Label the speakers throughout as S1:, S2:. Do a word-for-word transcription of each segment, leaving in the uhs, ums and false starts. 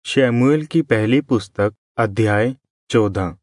S1: शमूएल की पहली पुस्तक अध्याय चौदह।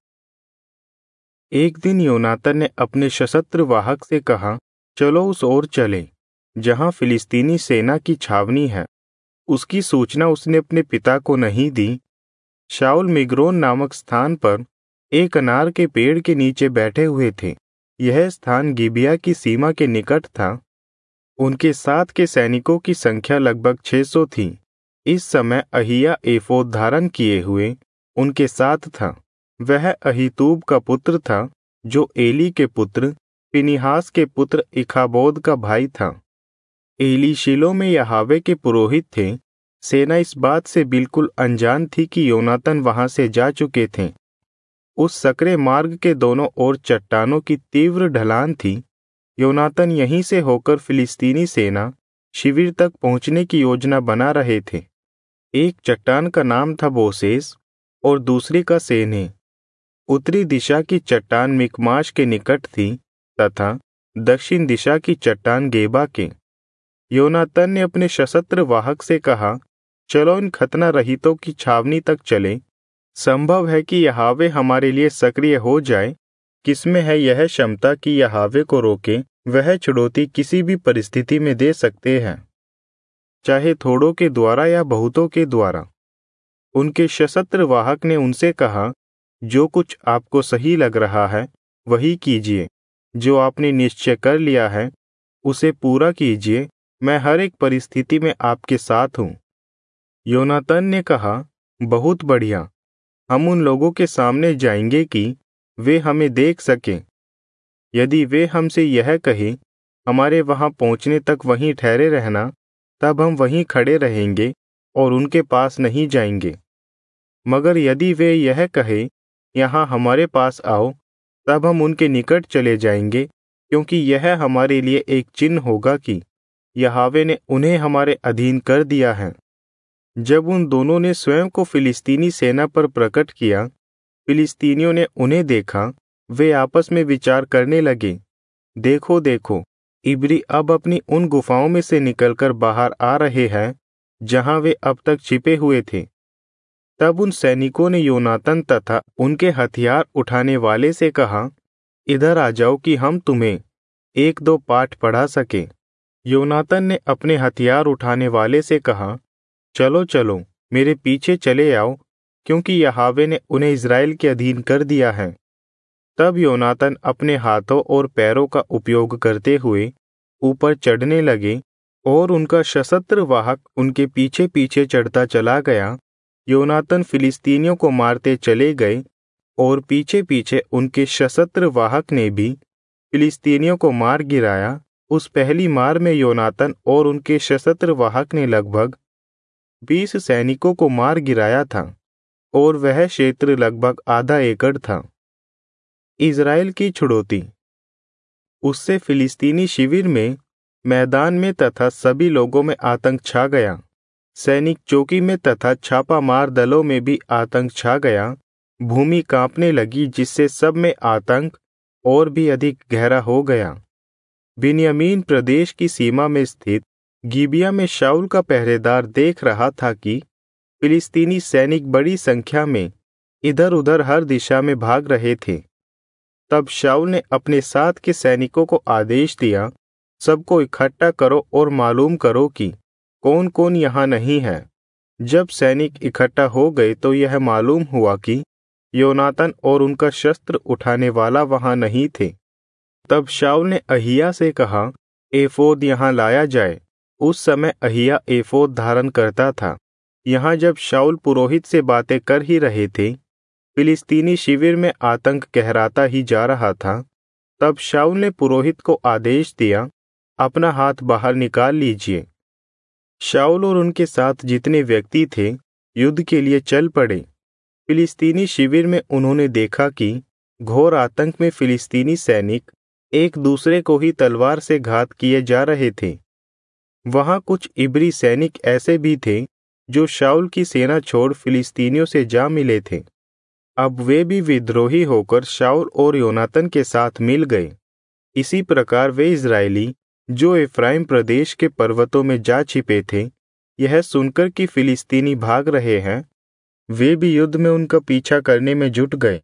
S1: एक दिन योनातान ने अपने सशस्त्र वाहक से कहा, चलो उस ओर चले जहां फिलिस्तीनी सेना की छावनी है। उसकी सूचना उसने अपने पिता को नहीं दी। शाऊल मिग्रोन नामक स्थान पर एक अनार के पेड़ के नीचे बैठे हुए थे। यह स्थान गिबिया की सीमा के निकट था। उनके साथ के सैनिकों की संख्या लगभग छह सौ थी। इस समय अहिय्याह एफोद धारण किए हुए उनके साथ था। वह अहीतूब का पुत्र था, जो एली के पुत्र फिनिहास के पुत्र इखाबोद का भाई था। एली शीलो में यहोवा के पुरोहित थे। सेना इस बात से बिल्कुल अनजान थी कि योनातान वहां से जा चुके थे। उस सकरे मार्ग के दोनों ओर चट्टानों की तीव्र ढलान थी। योनातान यहीं से होकर फिलिस्तीनी सेना शिविर तक पहुंचने की योजना बना रहे थे। एक चट्टान का नाम था बोसेस और दूसरी का सेने। उत्तरी दिशा की चट्टान मिकमाश के निकट थी तथा दक्षिण दिशा की चट्टान गेबा के। योनातान ने अपने सशस्त्र वाहक से कहा, चलो इन खतना रहितों की छावनी तक चले। संभव है कि यहोवा हमारे लिए सक्रिय हो जाए। किसमें है यह क्षमता कि यहोवा को रोके? वह छुड़ौती किसी भी परिस्थिति में दे सकते हैं, चाहे थोड़ों के द्वारा या बहुतों के द्वारा। उनके सशस्त्र वाहक ने उनसे कहा, जो कुछ आपको सही लग रहा है वही कीजिए। जो आपने निश्चय कर लिया है उसे पूरा कीजिए। मैं हर एक परिस्थिति में आपके साथ हूं। योनातान ने कहा, बहुत बढ़िया। हम उन लोगों के सामने जाएंगे कि वे हमें देख सकें। यदि वे हमसे यह कहें, हमारे वहां पहुंचने तक वहीं ठहरे रहना, तब हम वहीं खड़े रहेंगे और उनके पास नहीं जाएंगे। मगर यदि वे यह कहें, यहाँ हमारे पास आओ, तब हम उनके निकट चले जाएंगे, क्योंकि यह हमारे लिए एक चिन्ह होगा कि यहोवा ने उन्हें हमारे अधीन कर दिया है। जब उन दोनों ने स्वयं को फिलिस्तीनी सेना पर प्रकट किया, फिलिस्तीनियों ने उन्हें देखा। वे आपस में विचार करने लगे, देखो देखो, इब्री अब अपनी उन गुफाओं में से निकलकर बाहर आ रहे हैं जहां वे अब तक छिपे हुए थे। तब उन सैनिकों ने योनातान तथा उनके हथियार उठाने वाले से कहा, इधर आ जाओ कि हम तुम्हें एक दो पाठ पढ़ा सके। योनातान ने अपने हथियार उठाने वाले से कहा, चलो चलो मेरे पीछे चले आओ, क्योंकि यहोवा ने उन्हें इस्राएल के अधीन कर दिया है। तब योनातान अपने हाथों और पैरों का उपयोग करते हुए ऊपर चढ़ने लगे और उनका सशस्त्र वाहक उनके पीछे पीछे चढ़ता चला गया। योनातान फिलिस्तीनियों को मारते चले गए और पीछे पीछे उनके सशस्त्र वाहक ने भी फिलिस्तीनियों को मार गिराया। उस पहली मार में योनातान और उनके सशस्त्र वाहक ने लगभग बीस सैनिकों को मार गिराया था और वह क्षेत्र लगभग आधा एकड़ था। इज़राइल की छुड़ौती। उससे फिलिस्तीनी शिविर में, मैदान में तथा सभी लोगों में आतंक छा गया। सैनिक चौकी में तथा छापा मार दलों में भी आतंक छा गया। भूमि कांपने लगी, जिससे सब में आतंक और भी अधिक गहरा हो गया। बिन्यामीन प्रदेश की सीमा में स्थित गिबिया में शाऊल का पहरेदार देख रहा था कि फिलिस्तीनी सैनिक बड़ी संख्या में इधर उधर हर दिशा में भाग रहे थे। तब शाऊल ने अपने साथ के सैनिकों को आदेश दिया, सबको इकट्ठा करो और मालूम करो कि कौन कौन यहाँ नहीं है। जब सैनिक इकट्ठा हो गए तो यह मालूम हुआ कि योनातान और उनका शस्त्र उठाने वाला वहां नहीं थे। तब शाऊल ने अहिय्याह से कहा, एफोद यहाँ लाया जाए। उस समय अहिय्याह एफोद धारण करता था। यहाँ जब शाऊल पुरोहित से बातें कर ही रहे थे, फिलिस्तीनी शिविर में आतंक गहराता ही जा रहा था। तब शाऊल ने पुरोहित को आदेश दिया, अपना हाथ बाहर निकाल लीजिए। शाऊल और उनके साथ जितने व्यक्ति थे युद्ध के लिए चल पड़े। फिलिस्तीनी शिविर में उन्होंने देखा कि घोर आतंक में फिलिस्तीनी सैनिक एक दूसरे को ही तलवार से घात किए जा रहे थे। वहां कुछ इब्री सैनिक ऐसे भी थे जो शाऊल की सेना छोड़ फिलिस्तीनियों से जा मिले थे। अब वे भी विद्रोही होकर शाऊल और योनातान के साथ मिल गए। इसी प्रकार वे इज़राइली जो एफ्राइम प्रदेश के पर्वतों में जा छिपे थे, यह सुनकर कि फिलिस्तीनी भाग रहे हैं, वे भी युद्ध में उनका पीछा करने में जुट गए।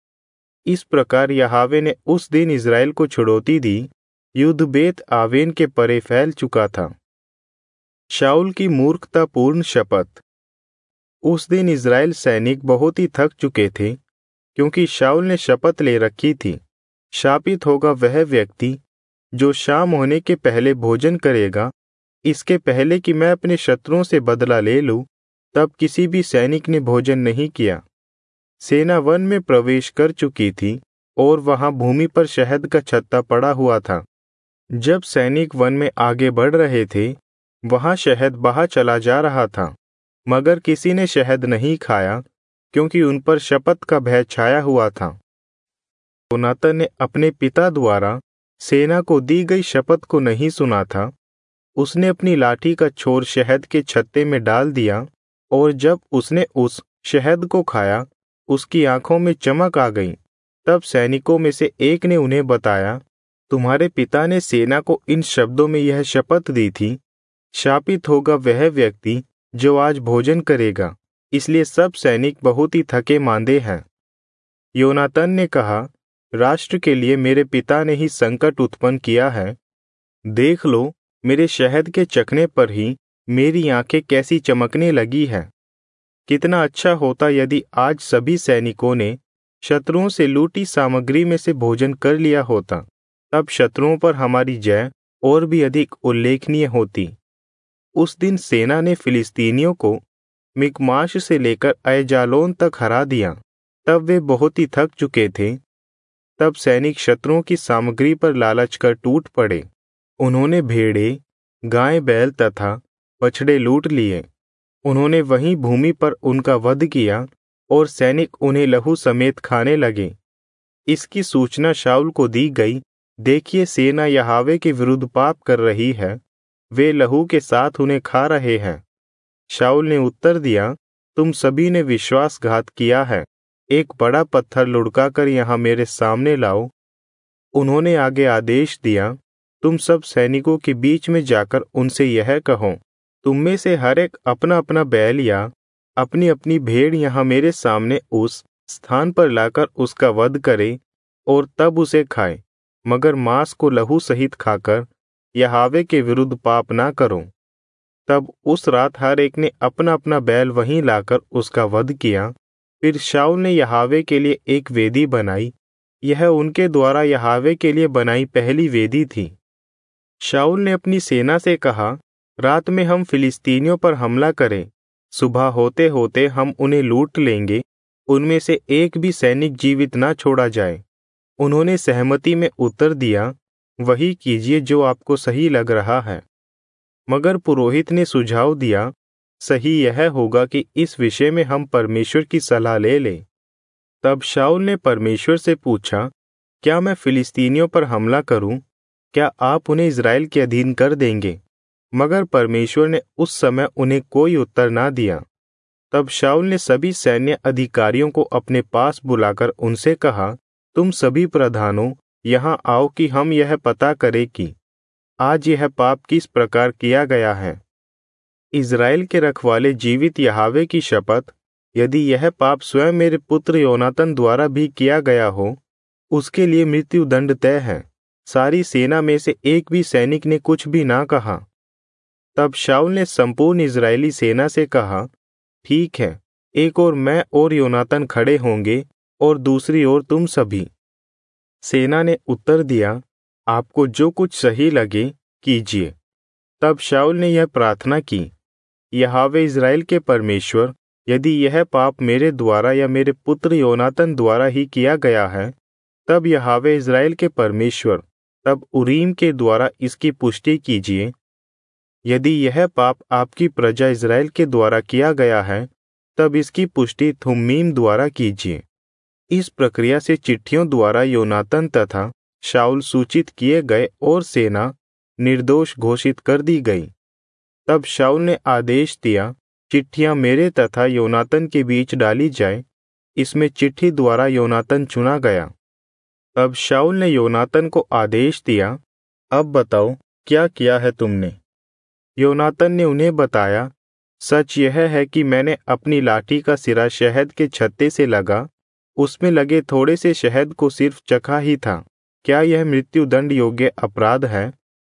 S1: इस प्रकार यहोवा ने उस दिन इज़राइल को छुड़ौती दी। युद्ध बेत आवेन के परे फैल चुका था। शाऊल की मूर्खतापूर्ण शपथ। उस दिन इज़राइल सैनिक बहुत ही थक चुके थे, क्योंकि शाऊल ने शपथ ले रखी थी, शापित होगा वह व्यक्ति जो शाम होने के पहले भोजन करेगा, इसके पहले कि मैं अपने शत्रुओं से बदला ले लूं। तब किसी भी सैनिक ने भोजन नहीं किया। सेना वन में प्रवेश कर चुकी थी और वहां भूमि पर शहद का छत्ता पड़ा हुआ था। जब सैनिक वन में आगे बढ़ रहे थे, वहां शहद बहा चला जा रहा था, मगर किसी ने शहद नहीं खाया, क्योंकि उन पर शपथ का भय छाया हुआ था। योनातान ने अपने पिता द्वारा सेना को दी गई शपथ को नहीं सुना था। उसने अपनी लाठी का छोर शहद के छत्ते में डाल दिया, और जब उसने उस शहद को खाया, उसकी आंखों में चमक आ गई। तब सैनिकों में से एक ने उन्हें बताया, तुम्हारे पिता ने सेना को इन शब्दों में यह शपथ दी थी, शापित होगा वह व्यक्ति जो आज भोजन करेगा। इसलिए सब सैनिक बहुत ही थके मांदे हैं। योनातान ने कहा, राष्ट्र के लिए मेरे पिता ने ही संकट उत्पन्न किया है। देख लो, मेरे शहद के चखने पर ही मेरी आंखें कैसी चमकने लगी हैं। कितना अच्छा होता यदि आज सभी सैनिकों ने शत्रुओं से लूटी सामग्री में से भोजन कर लिया होता। तब शत्रुओं पर हमारी जय और भी अधिक उल्लेखनीय होती। उस दिन सेना ने फिलिस्तीनियों को मिकमाश से लेकर अयजालोन तक हरा दिया। तब वे बहुत ही थक चुके थे। तब सैनिक शत्रुओं की सामग्री पर लालच कर टूट पड़े। उन्होंने भेड़े, गाय, बैल तथा बछड़े लूट लिए। उन्होंने वहीं भूमि पर उनका वध किया और सैनिक उन्हें लहू समेत खाने लगे। इसकी सूचना शाऊल को दी गई, देखिए सेना यहोवा के विरुद्ध पाप कर रही है, वे लहू के साथ उन्हें खा रहे हैं। शाऊल ने उत्तर दिया, तुम सभी ने विश्वासघात किया है। एक बड़ा पत्थर लुढ़काकर यहाँ मेरे सामने लाओ। उन्होंने आगे आदेश दिया, तुम सब सैनिकों के बीच में जाकर उनसे यह कहो, तुम में से हर एक अपना अपना बैल या अपनी अपनी भेड़ यहाँ मेरे सामने उस स्थान पर लाकर उसका वध करे और तब उसे खाए, मगर मांस को लहू सहित खाकर यहोवा के विरुद्ध पाप ना करो। तब उस रात हर एक ने अपना अपना बैल वहीं लाकर उसका वध किया। फिर शाऊल ने यहोवा के लिए एक वेदी बनाई। यह उनके द्वारा यहोवा के लिए बनाई पहली वेदी थी। शाऊल ने अपनी सेना से कहा, रात में हम फिलिस्तीनियों पर हमला करें, सुबह होते होते हम उन्हें लूट लेंगे, उनमें से एक भी सैनिक जीवित ना छोड़ा जाए। उन्होंने सहमति में उत्तर दिया, वही कीजिए जो आपको सही लग रहा है। मगर पुरोहित ने सुझाव दिया, सही यह होगा कि इस विषय में हम परमेश्वर की सलाह ले लें। तब शाऊल ने परमेश्वर से पूछा, क्या मैं फिलिस्तीनियों पर हमला करूं? क्या आप उन्हें इज़राइल के अधीन कर देंगे? मगर परमेश्वर ने उस समय उन्हें कोई उत्तर ना दिया। तब शाऊल ने सभी सैन्य अधिकारियों को अपने पास बुलाकर उनसे कहा, तुम सभी प्रधानों यहाँ आओ कि हम यह पता करें कि आज यह पाप किस प्रकार किया गया है। इज़राइल के रखवाले जीवित यहोवा की शपथ, यदि यह पाप स्वयं मेरे पुत्र योनातान द्वारा भी किया गया हो, उसके लिए मृत्यु दंड तय है। सारी सेना में से एक भी सैनिक ने कुछ भी ना कहा। तब शाऊल ने संपूर्ण इज़राइली सेना से कहा, ठीक है, एक ओर मैं और योनातान खड़े होंगे और दूसरी ओर तुम सभी। सेना ने उत्तर दिया, आपको जो कुछ सही लगे कीजिए। तब शाऊल ने यह प्रार्थना की, यहोवा इज़राइल के परमेश्वर, यदि यह पाप मेरे द्वारा या मेरे पुत्र योनातान द्वारा ही किया गया है, तब यहोवा इज़राइल के परमेश्वर, तब उरीम के द्वारा इसकी पुष्टि कीजिए। यदि यह पाप आपकी प्रजा इज़राइल के द्वारा किया गया है, तब इसकी पुष्टि थुम्मीम द्वारा कीजिए। इस प्रक्रिया से चिट्ठियों द्वारा योनातान तथा शाऊल सूचित किए गए और सेना निर्दोष घोषित कर दी गई। तब शाऊल ने आदेश दिया, चिट्ठियां मेरे तथा योनातान के बीच डाली जाए। इसमें चिट्ठी द्वारा योनातान चुना गया। तब शाऊल ने योनातान को आदेश दिया, अब बताओ क्या किया है तुमने? योनातान ने उन्हें बताया, सच यह है कि मैंने अपनी लाठी का सिरा शहद के छत्ते से लगा, उसमें लगे थोड़े से शहद को सिर्फ चखा ही था। क्या यह मृत्यु दंड योग्य अपराध है?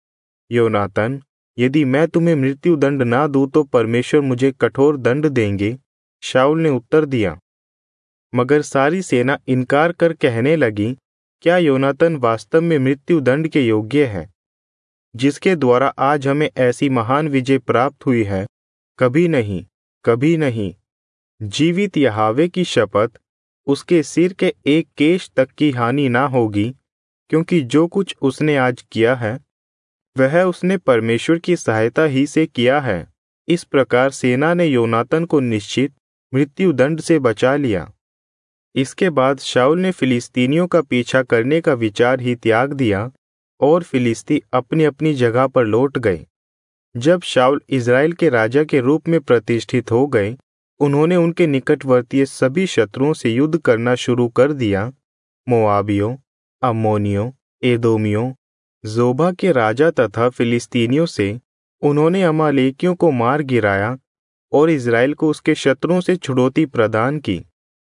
S1: योनातन, यदि मैं तुम्हें मृत्यु दंड ना दूं तो परमेश्वर मुझे कठोर दंड देंगे। शाऊल ने उत्तर दिया। मगर सारी सेना इनकार कर कहने लगी, क्या योनातन वास्तव में मृत्यु दंड के योग्य है, जिसके द्वारा आज हमें ऐसी महान विजय प्राप्त हुई है? कभी नहीं, कभी नहीं। जीवित यहोवा की शपथ, उसके सिर के एक केश तक की हानि ना होगी, क्योंकि जो कुछ उसने आज किया है वह उसने परमेश्वर की सहायता ही से किया है। इस प्रकार सेना ने योनातन को निश्चित मृत्यु दंड से बचा लिया। इसके बाद शाऊल ने फिलिस्तीनियों का पीछा करने का विचार ही त्याग दिया और फिलिस्ती अपनी अपनी जगह पर लौट गए। जब शाऊल इज़राइल के राजा के रूप में प्रतिष्ठित हो गए, उन्होंने उनके निकटवर्तीय सभी शत्रुओं से युद्ध करना शुरू कर दिया। मोआबियों, अम्मोनियों, एदोमियों, जोबा के राजा तथा फिलिस्तीनियों से उन्होंने अमालेकियों को मार गिराया और इज़राइल को उसके शत्रुओं से छुड़ौती प्रदान की।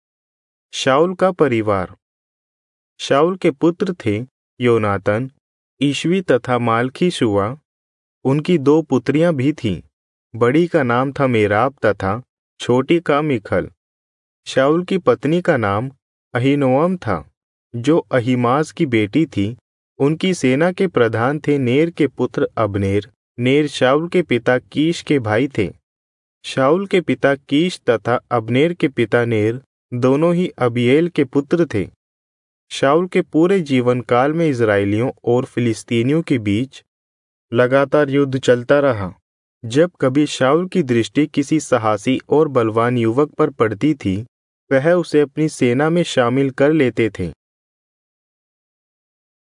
S1: शाऊल का परिवार। शाऊल के पुत्र थे योनातन, ईशवी तथा माल्खीशुआ। उनकी दो पुत्रियां भी थीं। बड़ी का नाम था मेराब तथा छोटी का मिखल। शाऊल की पत्नी का नाम अहीनोअम था, जो अहीमास की बेटी थी। उनकी सेना के प्रधान थे नेर के पुत्र अबनेर। नेर शाऊल के पिता कीश के भाई थे। शाऊल के पिता कीश तथा अबनेर के पिता नेर दोनों ही अबीएल के पुत्र थे। शाऊल के पूरे जीवन काल में इज़राइलियों और फिलिस्तीनियों के बीच लगातार युद्ध चलता रहा। जब कभी शाऊल की दृष्टि किसी साहसी और बलवान युवक पर पड़ती थी, वह उसे अपनी सेना में शामिल कर लेते थे।